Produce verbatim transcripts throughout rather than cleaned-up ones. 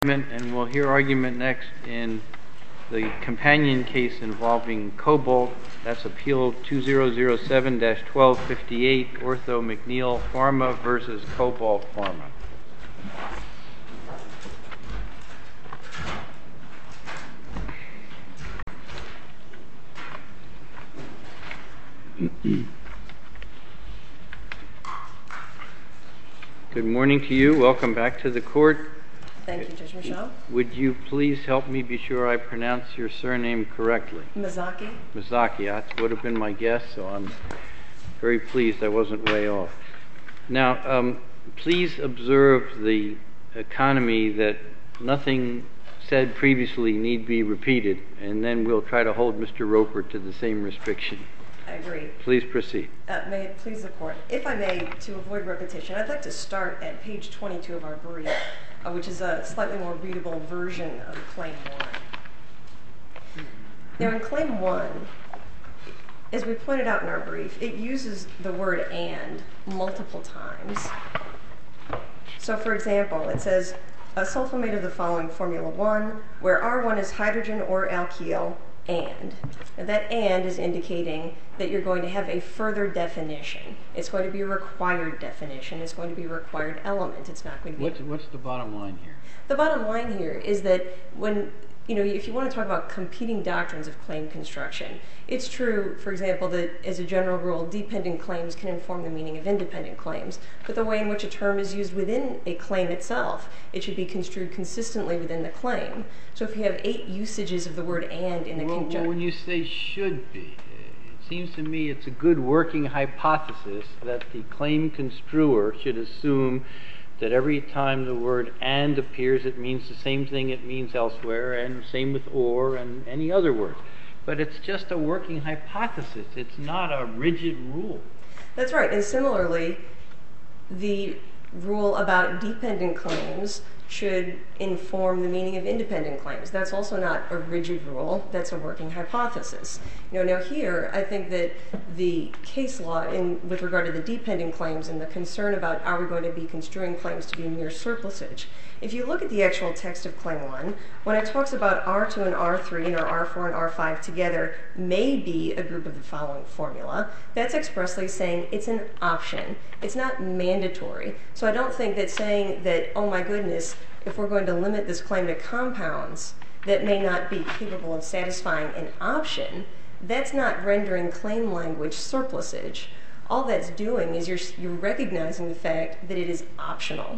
And we'll hear argument next in the companion case involving Cobalt. That's Appeal two thousand seven dash twelve fifty-eight, Ortho McNeil Pharma versus Cobalt Pharma. Good morning to you. Welcome back to the court. Thank you, Judge Michel. Would you please help me be sure I pronounce your surname correctly? Mizaki. Mizaki, that would have been my guess, so I'm very pleased I wasn't way off. Now, um, please observe the economy that nothing said previously need be repeated, and then we'll try to hold Mister Roper to the same restriction. I agree. Please proceed. Uh, may it please the court. If I may, to avoid repetition, I'd like to start at page twenty-two of our brief, uh, which is a slightly more readable version of Claim one. Now, in Claim one, as we pointed out in our brief, it uses the word "and" multiple times. So, for example, it says, a sulfamate of the following Formula one, where R one is hydrogen or alkyl, and. Now that and is indicating that you're going to have a further definition. It's going to be a required definition. It's going to be a required element. It's not going to be... What's, what's the bottom line here? The bottom line here is that when, you know, if you want to talk about competing doctrines of claim construction, it's true, for example, that as a general rule, dependent claims can inform the meaning of independent claims, but the way in which a term is used within a claim itself, it should be construed consistently within the claim. So if you have eight usages of the word "and" in a well, conjunction... Well, when you say "should be," it seems to me it's a good working hypothesis that the claim construer should assume that every time the word "and" appears, it means the same thing it means elsewhere, and same with "or" and any other word. But it's just a working hypothesis. It's not a rigid rule. That's right. And similarly, the rule about dependent claims should inform the meaning of independent claims. That's also not a rigid rule. That's a working hypothesis. You know, now here, I think that the case law in with regard to the dependent claims and the concern about are we going to be construing claims to be mere surplusage, if you look at the actual text of Claim one, when it talks about R two and R three and or R four and R five together may be a group of the following formula, that's expressly saying it's an option. It's not mandatory. So I don't think that saying that, oh my goodness, if we're going to limit this claim to compounds that may not be capable of satisfying an option, that's not rendering claim language surplusage. All that's doing is you're, you're recognizing the fact that it is optional.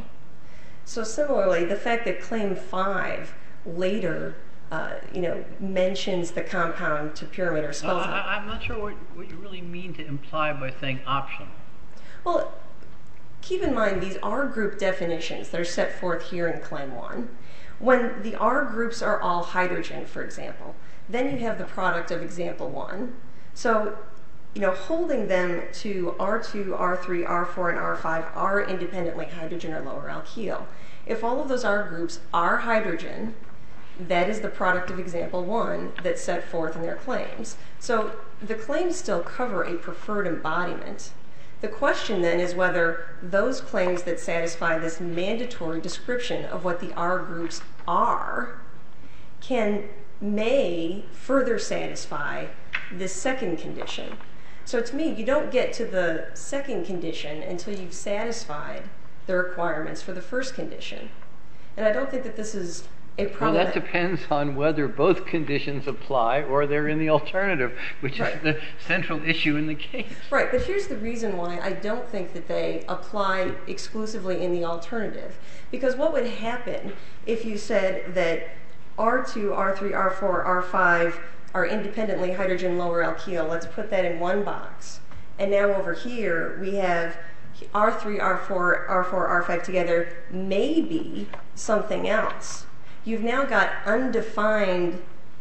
So similarly, the fact that Claim five later uh, you know, mentions the compound to pyramid or spells uh, I, I'm not sure what, what you really mean to imply by saying optional. Well, keep in mind these R group definitions that are set forth here in Claim one. When the R groups are all hydrogen, for example, then you have the product of example one. So, you know, holding them to R two, R three, R four, and R five are independently hydrogen or lower alkyl. If all of those R groups are hydrogen, that is the product of example one that's set forth in their claims. So the claims still cover a preferred embodiment. The question then is whether those claims that satisfy this mandatory description of what the R groups are can, may further satisfy this second condition. So to me, you don't get to the second condition until you've satisfied the requirements for the first condition. And I don't think that this is a problem. Well, that depends on whether both conditions apply or they're in the alternative, which right. is the central issue in the case. Right, but here's the reason why I don't think that they apply exclusively in the alternative. Because what would happen if you said that R two, R three, R four, R five are independently hydrogen lower alkyl? Let's put that in one box. And now over here we have R three, R four, R four, R five together, maybe something else. You've now got undefined,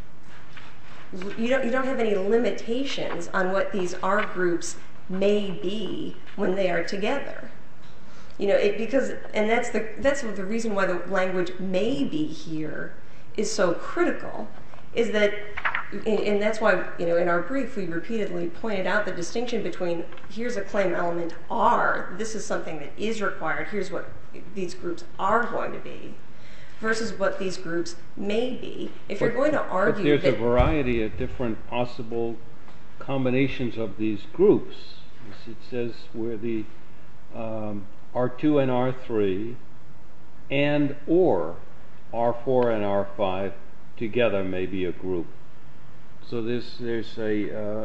you don't, you don't have any limitations on what these R groups may be when they are together. You know, it, because, and that's the, that's the reason why the language "may be" here is so critical, is that, and that's why, you know, in our brief we repeatedly pointed out the distinction between here's a claim element R, this is something that is required, here's what these groups are going to be, versus what these groups may be. If you're going to argue but there's that a variety of different possible combinations of these groups. It says where the um, R two and R three and or R four and R five together may be a group. So there's there's a, uh,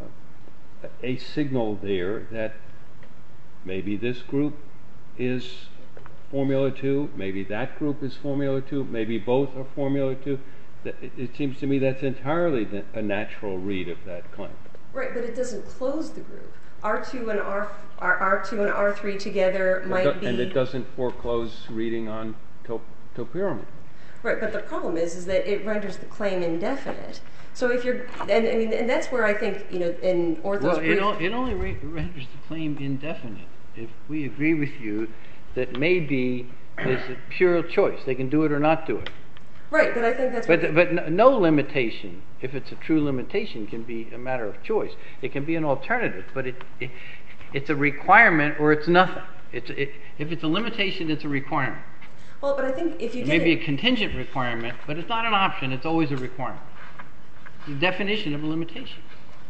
a a signal there that maybe this group is Formula two, maybe that group is Formula two, maybe both are Formula two. It, it seems to me that's entirely a natural read of that claim. Right, but it doesn't close the group. R two and R R two and R three together might and be, and it doesn't foreclose reading on top, topiramate. Right, but the problem is, is that it renders the claim indefinite. So if you're, and I mean, and that's where I think, you know, in Ortho's well, brief, it, o- it only re- renders the claim indefinite if we agree with you that maybe is a pure choice. They can do it or not do it. right, but I think that's But what, but no, no limitation, if it's a true limitation, can be a matter of choice. It can be an alternative, but it, it it's a requirement or it's nothing. It's it, if it's a limitation, it's a requirement. well, but I think if you It get may be it, a contingent requirement, but it's not an option. It's always a requirement. The definition of a limitation.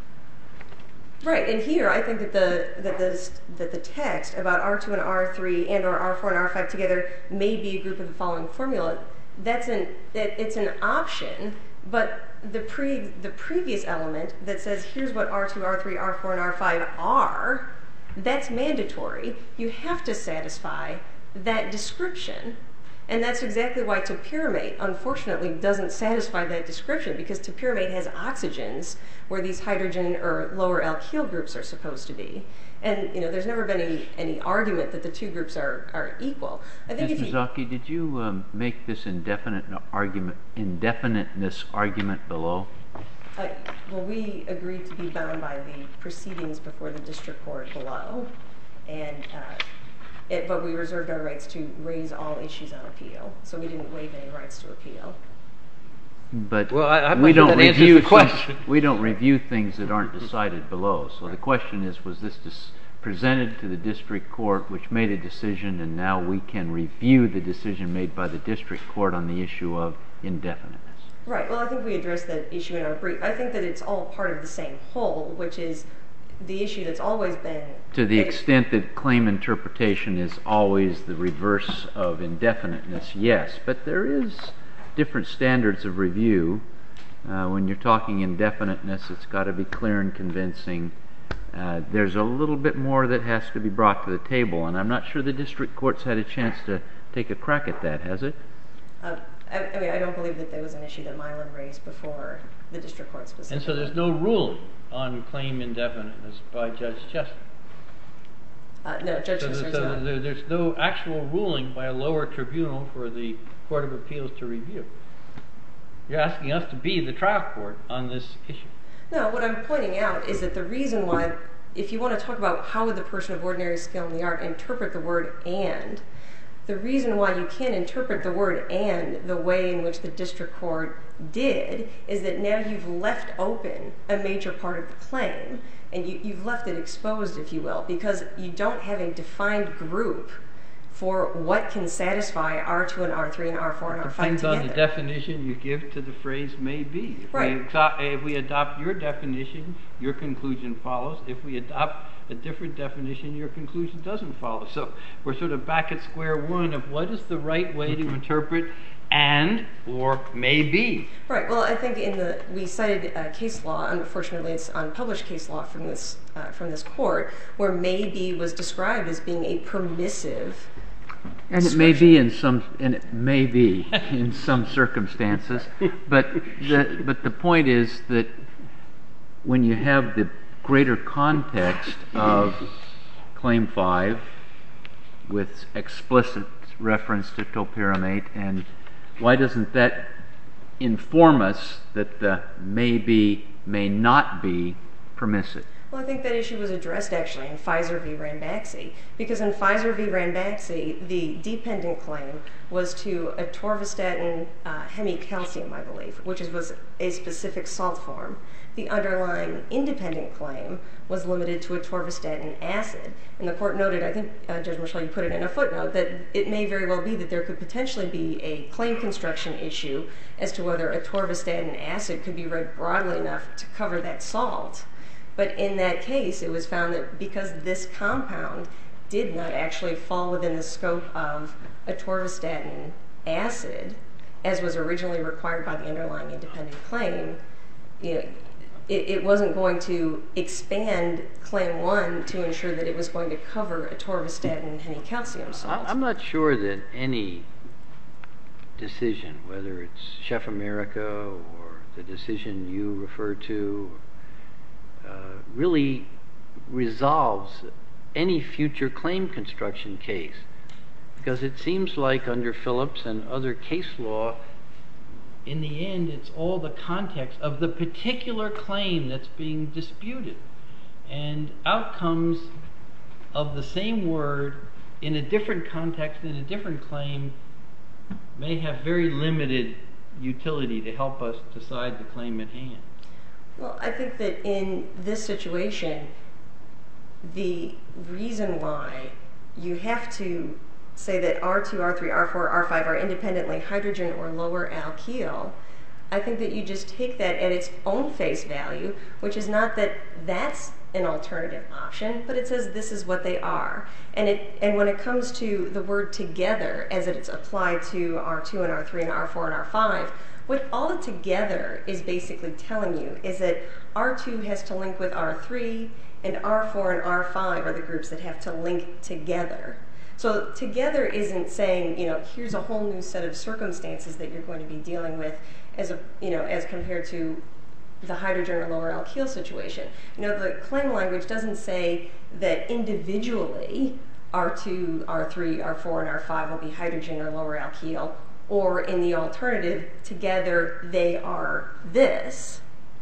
right, and here I think that the that the that the text about R two and R three and or R four and R five together may be a group of the following formula. That's an it, it's an option, but the pre the previous element that says here's what R two, R three, R four, and R five are, that's mandatory. You have to satisfy that description. And that's exactly why topiramate, unfortunately, doesn't satisfy that description, because topiramate has oxygens where these hydrogen or lower alkyl groups are supposed to be. And you know, there's never been any, any argument that the two groups are, are equal. I think if Mister you, Zaki, did you um, make this indefinite argument, indefiniteness argument below? uh, well, we agreed to be bound by the proceedings before the district court below, and uh, It, but we reserved our rights to raise all issues on appeal, so we didn't waive any rights to appeal. But Well, I- I'm we not sure don't that answers review the some- question. we don't review things that aren't decided below. So the question is, was this dis- presented to the district court, which made a decision, and now we can review the decision made by the district court on the issue of indefiniteness? Right, well, I think we addressed that issue in our brief. I think that it's all part of the same whole, which is the issue that's always been... To the that- extent that claim interpretation is always the reverse of indefiniteness, yes. But there is different standards of review. Uh, when you're talking indefiniteness, it's got to be clear and convincing. Uh, there's a little bit more that has to be brought to the table, and I'm not sure the district court's had a chance to take a crack at that, has it? Uh, I, I mean, I don't believe that there was an issue that Milan raised before the district court specifically. And so there's no ruling on claim indefiniteness by Judge Chester. Uh, no, Judge So, Chester's so not. there, there's no actual ruling by a lower tribunal for the Court of Appeals to review. You're asking us to be the trial court on this issue. No, what I'm pointing out is that the reason why, if you want to talk about how would the person of ordinary skill in the art interpret the word and, the reason why you can't interpret the word and the way in which the district court did is that now you've left open a major part of the claim, and you, you've left it exposed, if you will, because you don't have a defined group for what can satisfy R two and R three and R four and R five Depends together. on the definition you give to the phrase may be. If, Right. we, exo- if we adopt your definition, your conclusion follows. If we adopt a different definition, your conclusion doesn't follow. So we're sort of back at square one of what is the right way to interpret and or may be. Right. Well, I think in the we cited uh, case law. Unfortunately, it's unpublished case law from this uh, from this court, where maybe was described as being a permissive. And it may be in some, and it may be in some circumstances, but the but the point is that when you have the greater context of Claim Five with explicit reference to topiramate, and why doesn't that inform us that the may be, may not be permissive? Well, Well, I think that issue was addressed actually in Pfizer v. Ranbaxy, because in Pfizer v. Ranbaxy, the dependent claim was to atorvastatin uh, hemicalcium, I believe, which is, was a specific salt form. The underlying independent claim was limited to atorvastatin acid. And the court noted, I think, uh, Judge Michel, you put it in a footnote, that it may very well be that there could potentially be a claim construction issue as to whether atorvastatin acid could be read broadly enough to cover that salt. But in that case, it was found that because this compound did not actually fall within the scope of atorvastatin acid, as was originally required by the underlying independent claim, you know, it, it wasn't going to expand Claim one to ensure that it was going to cover atorvastatin hemicalcium salt. I'm not sure that any decision, whether it's Chef America or the decision you refer to, uh, really resolves any future claim construction case. Because it seems like under Phillips and other case law, in the end, it's all the context of the particular claim that's being disputed. And outcomes of the same word in a different context, in a different claim, may have very limited utility to help us decide the claim at hand. Well, I think that in this situation, the reason why you have to say that R two, R three, R four, R five are independently hydrogen or lower alkyl, I think that you just take that at its own face value, which is not that that's an alternative option, but it says this is what they are. And it and when it comes to the word together, as it's applied to R two and R three and R four and R five, what all the together is basically telling you is that R two has to link with R three, and R four and R five are the groups that have to link together. So together isn't saying, you know, here's a whole new set of circumstances that you're going to be dealing with as a, you know, as compared to the hydrogen or lower alkyl situation. You know, the claim language doesn't say that individually R two, R three, R four, and R five will be hydrogen or lower alkyl, or in the alternative, together they are this.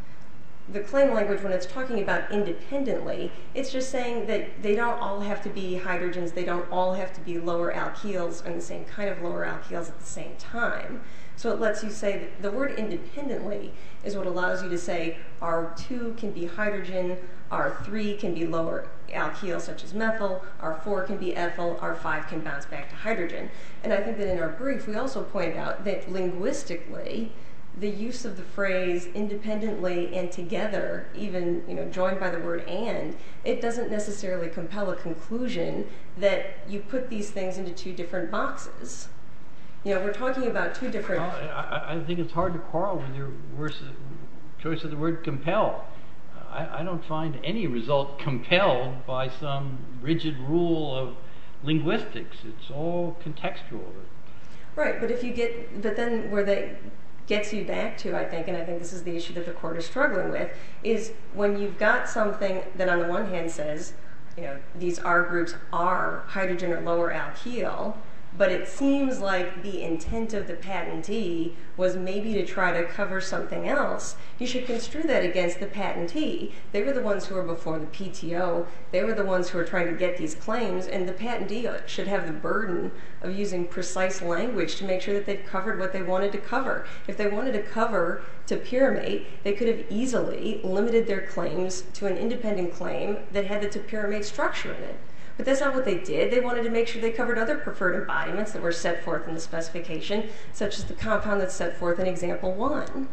The claim language, when it's talking about independently, it's just saying that they don't all have to be hydrogens, they don't all have to be lower alkyls and the same kind of lower alkyls at the same time. So it lets you say that the word independently is what allows you to say R two can be hydrogen, R three can be lower alkyl such as methyl, R four can be ethyl, R five can bounce back to hydrogen. And I think that in our brief we also point out that linguistically the use of the phrase independently and together, even, you know, joined by the word and, it doesn't necessarily compel a conclusion that you put these things into two different boxes. You know, we're talking about two different... Well, I, I think it's hard to quarrel with your worst choice of the word compel. I, I don't find any result compelled by some rigid rule of linguistics. It's all contextual. Right, but if you get, but then where that gets you back to, I think, and I think this is the issue that the court is struggling with, is when you've got something that on the one hand says, you know, these R groups are hydrogen or lower alkyl, but it seems like the intent of the patentee was maybe to try to cover something else, you should construe that against the patentee. They were the ones who were before the P T O, they were the ones who were trying to get these claims, and the patentee should have the burden of using precise language to make sure that they've covered what they wanted to cover. If they wanted to cover topiramate, they could have easily limited their claims to an independent claim that had the topiramate structure in it. But that's not what they did. They wanted to make sure they covered other preferred embodiments that were set forth in the specification, such as the compound that's set forth in example one.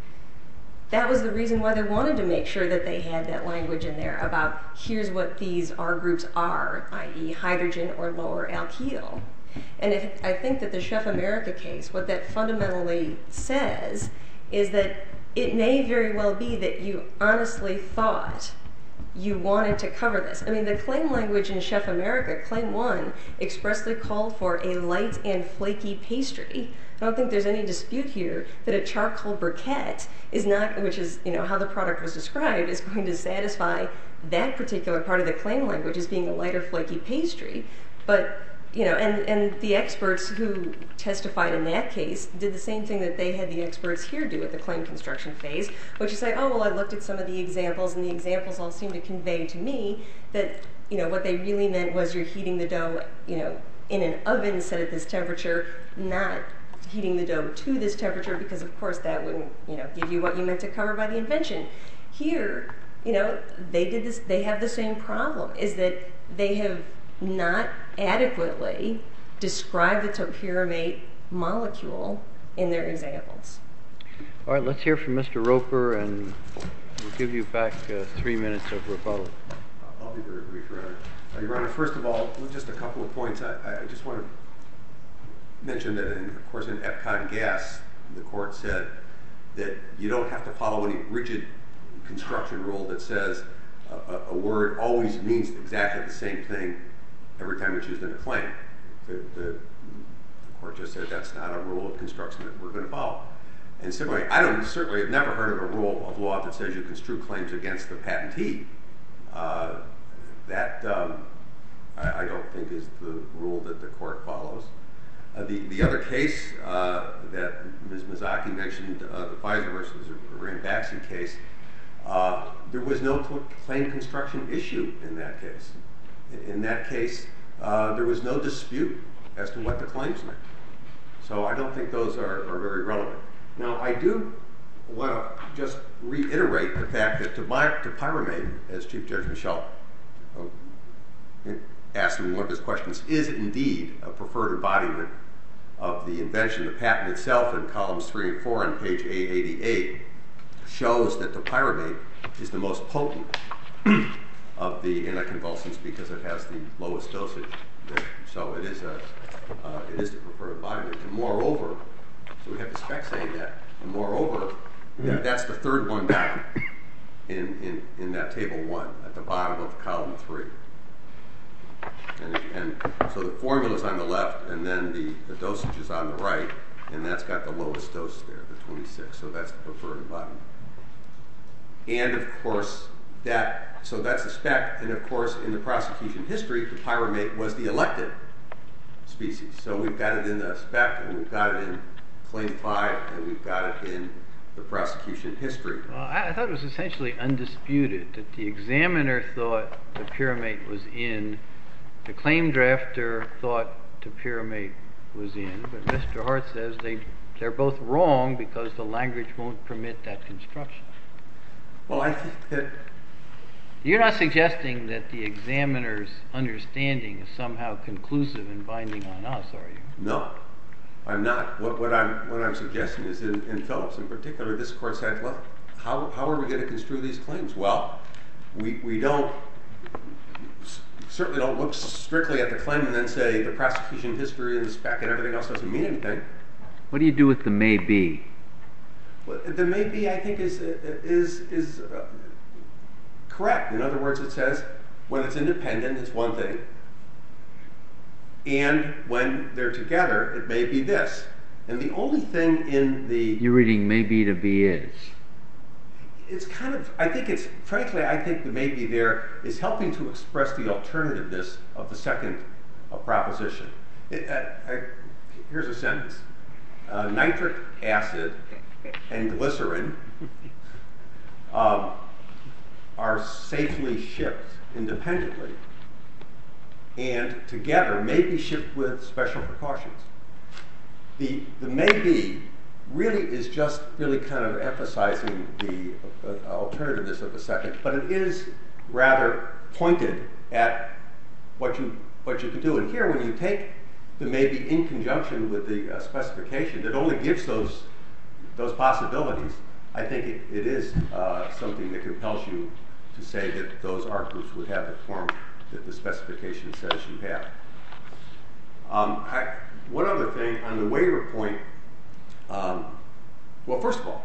That was the reason why they wanted to make sure that they had that language in there about here's what these R groups are, that is hydrogen or lower alkyl. And if, I think that the Chef America case, what that fundamentally says is that it may very well be that you honestly thought you wanted to cover this. I mean, the claim language in Chef America, claim one, expressly called for a light and flaky pastry. I don't think there's any dispute here that a charcoal briquette is not, which is, you know, how the product was described, is going to satisfy that particular part of the claim language as being a lighter flaky pastry. But you know, and, and the experts who testified in that case did the same thing that they had the experts here do at the claim construction phase, which is say, oh, well, I looked at some of the examples, and the examples all seem to convey to me that, you know, what they really meant was you're heating the dough, you know, in an oven set at this temperature, not heating the dough to this temperature, because of course that wouldn't, you know, give you what you meant to cover by the invention. Here, you know, they did this, they have the same problem, is that they have not adequately described the topiramate molecule in their examples. All right, let's hear from Mister Roper, and we'll give you back uh, three minutes of rebuttal. I'll be very brief, Your Honor. Uh, Your Honor, first of all, just a couple of points. I, I just want to mention that, in, of course, in Epcon Gas, the court said that you don't have to follow any rigid construction rule that says a, a, a word always means exactly the same thing every time it's used in a claim. The, the, the court just said that's not a rule of construction that we're going to follow. And similarly, I don't certainly have never heard of a rule of law that says you construe claims against the patentee. Uh, that um, I, I don't think is the rule that the court follows. Uh, the, the other case uh, that Miz Mazzocchi mentioned, uh, the Pfizer versus Ranbaxy case, uh, there was no claim construction issue in that case. In, in that case, uh, there was no dispute as to what the claims meant. So I don't think those are, are very relevant. Now, I do want to just reiterate the fact that topiramate, as Chief Judge Michel uh, asked in one of his questions, is indeed a preferred embodiment of the invention. The patent itself in columns three and four on page A eighty-eight shows that topiramate is the most potent of the anticonvulsants because it has the lowest dosage. So it is a uh, it is the preferred embodiment. And moreover, so we have the spec saying that, and moreover, yeah, that's the third one down in, in, in that table one at the bottom of column three. And, and so the formula's on the left, and then the, the dosage is on the right, and that's got the lowest dose there, the twenty-six. So that's the preferred embodiment. And of course, that so that's the spec. And of course, in the prosecution history, topiramate was the elected species. So we've got it in the spec, and we've got it in Claim five, and we've got it in the prosecution history. Well, I, I thought it was essentially undisputed that the examiner thought topiramate was in, the claim drafter thought topiramate was in, but Mister Hart says they, they're both wrong because the language won't permit that construction. Well, I think that... You're not suggesting that the examiner's understanding is somehow conclusive and binding on us, are you? No. I'm not. What, what I'm what I'm suggesting is in, in Phillips in particular, this court said, well, how, how are we going to construe these claims? Well, we, we don't certainly don't look strictly at the claim and then say the prosecution history and the spec and everything else doesn't mean anything. What do you do with the may be? Well, the may be, I think, is is is uh, correct. In other words, it says when it's independent, it's one thing. And when they're together, it may be this. And the only thing in the... You're reading may be to be is. It's kind of, I think it's, frankly, I think the may be there is helping to express the alternativeness of the second uh, proposition. It, uh, I, here's a sentence. Uh, nitric acid and glycerin um, are safely shipped independently, and together may be shipped with special precautions. The, the may be really is just really kind of emphasizing the uh, alternativeness of the second, but it is rather pointed at what you what you can do. And here, when you take the may be in conjunction with the uh, specification that only gives those those possibilities, I think it, it is uh, something that compels you to say that those art groups would have the form that the specification says you have. Um, I, one other thing on the waiver point, um, well, first of all,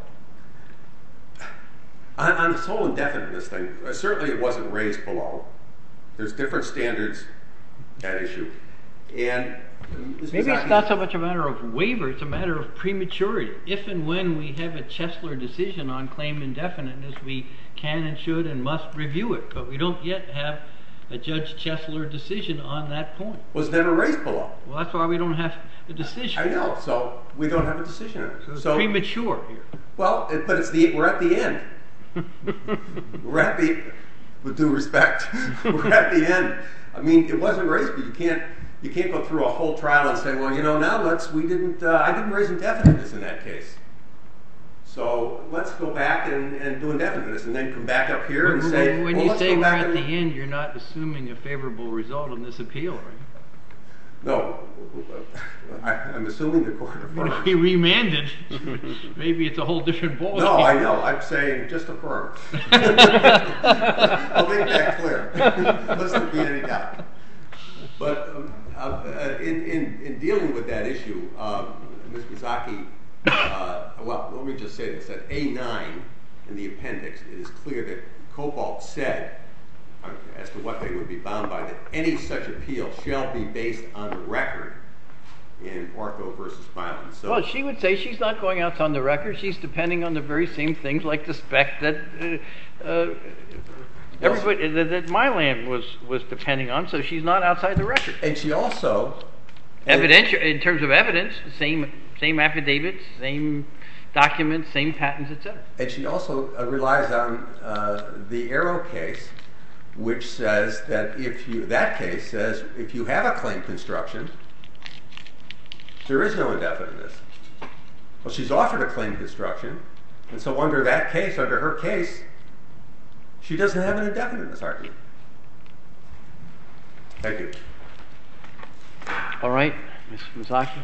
on, on this whole indefiniteness thing, uh, certainly it wasn't raised below. There's different standards at issue. And maybe it's not so much a matter of waiver, it's a matter of prematurity. If and when we have a Chesler decision on claim indefiniteness, we can and should and must review it, but we don't yet have a Judge Chesler decision on that point. Was never raised below. Well, that's why we don't have a decision. I know, so we don't have a decision on it. So it's So- premature here. Well, it- but it's the, we're at the end. We're at the, with due respect, we're at the end. I mean, it wasn't raised, but you can't, you can't go through a whole trial and say, well, you know, now let's, we didn't, uh, I didn't raise indefiniteness in that case. So let's go back and, and do indefiniteness, and then come back up here and When- say, when well, you let's say go we're back at the and... end, you're not assuming a favorable result on this appeal, right? No, I, I'm assuming the court affirms. Be remanded. Maybe it's a whole different ballgame. No, I know. I'm saying just affirm. I'll make that clear. Lest there be any doubt. But um, uh, in, in, in dealing with that issue, um, Miz Mizaki, uh, well, let me just say this. At A nine in the appendix, it is clear that Cobalt said, uh, as to what they would be bound by, that any such appeal shall be based on the record in Ortho versus Milan. So, Well, she would say she's not going outside the record. She's depending on the very same things like the spec that uh, uh, everybody that, that Milan was was depending on. So she's not outside the record. and she also Evidential in terms of evidence, same same affidavits, same documents, same patents, et cetera. And she also uh, relies on uh, the Arrow case, which says that if you, that case says if you have a claim construction, there is no indefiniteness. Well, she's offered a claim construction, and so under that case, under her case, she doesn't have an indefiniteness argument. Thank you. All right, Miz Mizaki.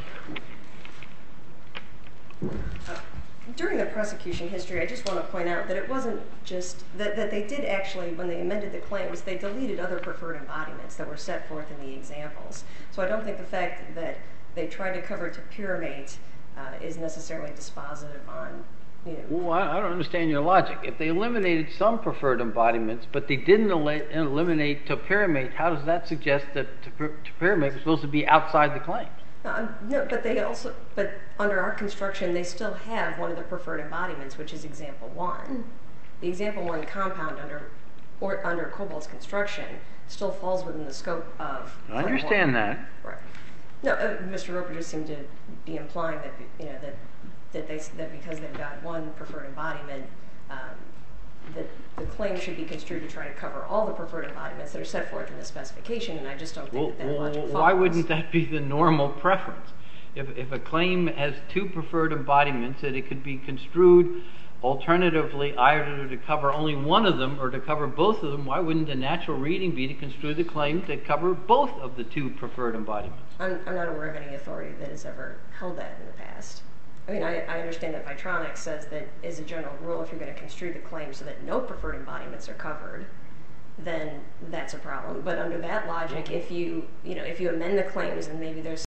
During the prosecution history, I just want to point out that it wasn't just that, that they did actually, when they amended the claims, they deleted other preferred embodiments that were set forth in the examples. So I don't think the fact that they tried to cover topiramate uh, is necessarily dispositive on, you know. Well, I, I don't understand your logic. If they eliminated some preferred embodiments, but they didn't el- eliminate topiramate, how does that suggest that topir- topiramate was supposed to be outside the claim? Uh, no, but they also, but under our construction, they still have one of the preferred embodiments, which is example one. The example one compound under, or under Cobalt's construction still falls within the scope of. I understand that. Right. No, uh, Mister Roper just seemed to be implying that you know that that they that because they've got one preferred embodiment, um, that the claim should be construed to try to cover all the preferred embodiments that are set forth in the specification, and I just don't think Well, that that well, logic follows. why wouldn't that be the normal preference? If, if a claim has two preferred embodiments, that it could be construed alternatively either to cover only one of them or to cover both of them, why wouldn't the natural reading be to construe the claim to cover both of the two preferred embodiments? I'm, I'm not aware of any authority that has ever held that in the past. I mean, I, I understand that Vitronics says that as a general rule, if you're going to construe the claim so that no preferred embodiments are covered, then that's a problem. But under that logic, if you, you know, if you amend the claims and maybe there's